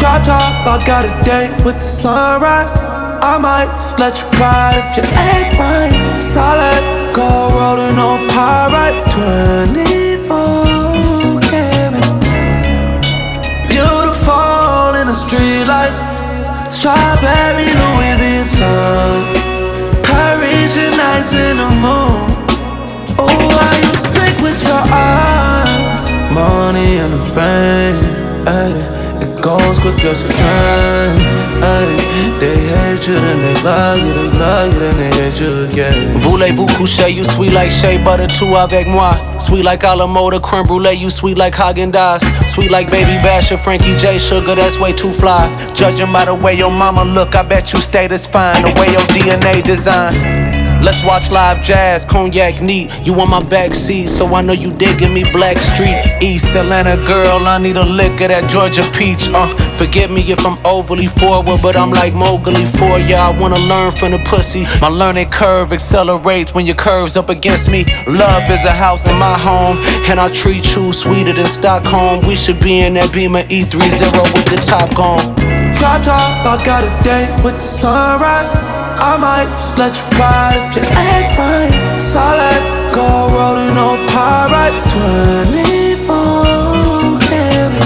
Drop top, I got a date with the sunrise. I might just let you ride if you ain't right. Solid gold rolling on pyrite. 24 karat. Beautiful in the streetlights. Strawberry Louis Vuitton. Parisian nights in the moon. Oh, how you speak with your eyes. Money and the fame, ay, it goes quick as a train, ay. They hate you, then they love you, they love you, then they hate you again. Voulez-vous coucher, you sweet like shea butter, tout avec moi. Sweet like a la mode, creme brulee, you sweet like Häagen-Dazs. Sweet like Baby Bash or Frankie J. Sugar, that's way too fly. Judging by the way your mama look, I bet you stay this fine. The way your DNA design. Let's watch live jazz, cognac neat. You on my back seat, so I know you digging me. Black Street, East Atlanta girl, I need a lick of that Georgia peach. Forgive me if I'm overly forward, but I'm like Mowgli for ya. I wanna learn from the pussy. My learning curve accelerates when your curves up against me. Love is a house in my home, and I treat you sweeter than Stockholm. We should be in that Beamer E30 with the top gone. Drop top, I got a date with the sunrise. I might just let you ride if you ain't right. Solid gold rolling on pyrite. 24 karat.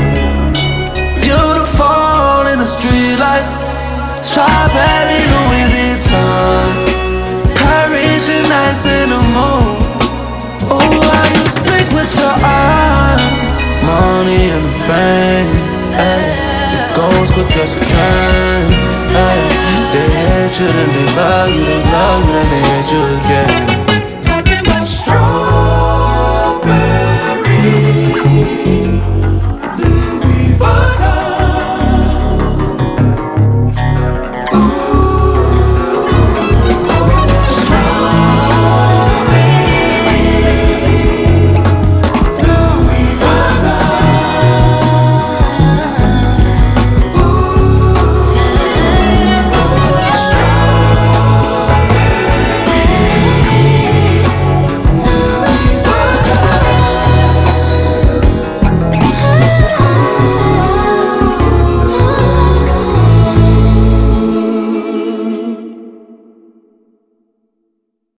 Beautiful in the streetlights. Strawberry Louis Vuitton. Parisian nights in the moon. Oh, how you speak with your eyes. Money and the fame, ay. It goes quick as a train, ay. They hate you, then they love you, then they hate you again.